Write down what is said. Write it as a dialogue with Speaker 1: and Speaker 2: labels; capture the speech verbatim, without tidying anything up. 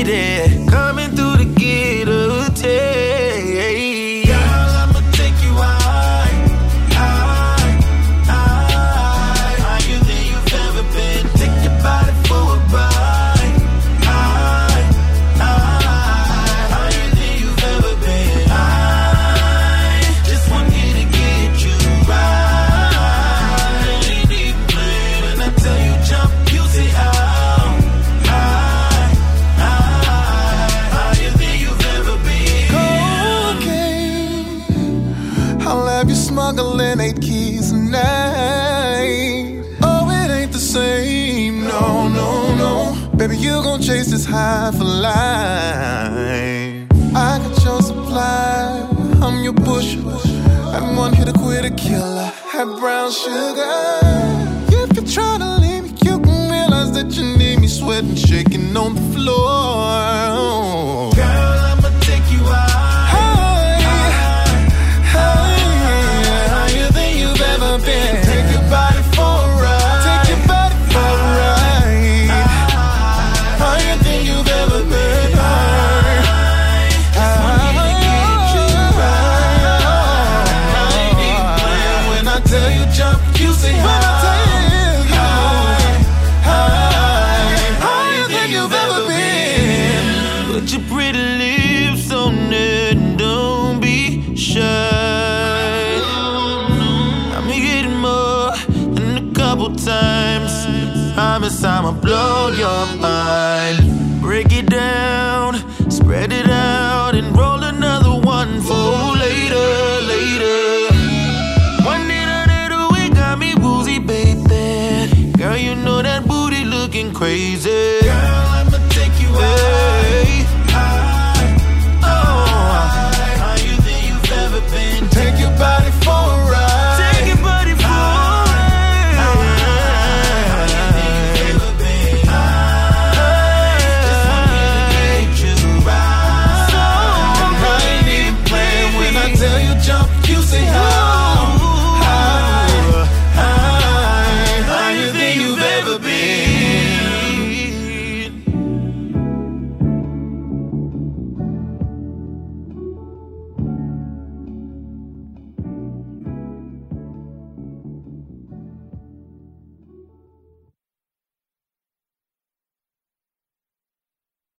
Speaker 1: lady coming through to get a taste. Girl, I'ma take you high, high, high, higher than you've ever been. Take your body for a ride, high, high, higher than you've ever been. I just want here to get you right. Ain't even playing when I tell you jump, you say out.
Speaker 2: Smuggling eight keys a night. Oh, it ain't the same, no, no, no. Baby, you gon' chase this high for life. I got your supply, I'm your pusher. I'm one hit a quitter killer, have brown sugar. If you're tryna leave me, you can realize that you need me sweating, shaking on the floor.
Speaker 1: Girl, I'ma take you out.
Speaker 2: Been. Take your body for a ride. Take your body for a ride. Higher than you've ever been. High.
Speaker 1: Just want me to get you right. I ain't even playing when I tell you jump, you say high.
Speaker 2: When I tell you
Speaker 1: high, high,
Speaker 2: higher than you've ever been.
Speaker 1: Put your pretty lips on it and don't be shy. Times, promise I'ma blow your mind. Break it down, spread it out, and roll another one for later, later. One day that away got me woozy, baby. Girl, you know that booty looking crazy.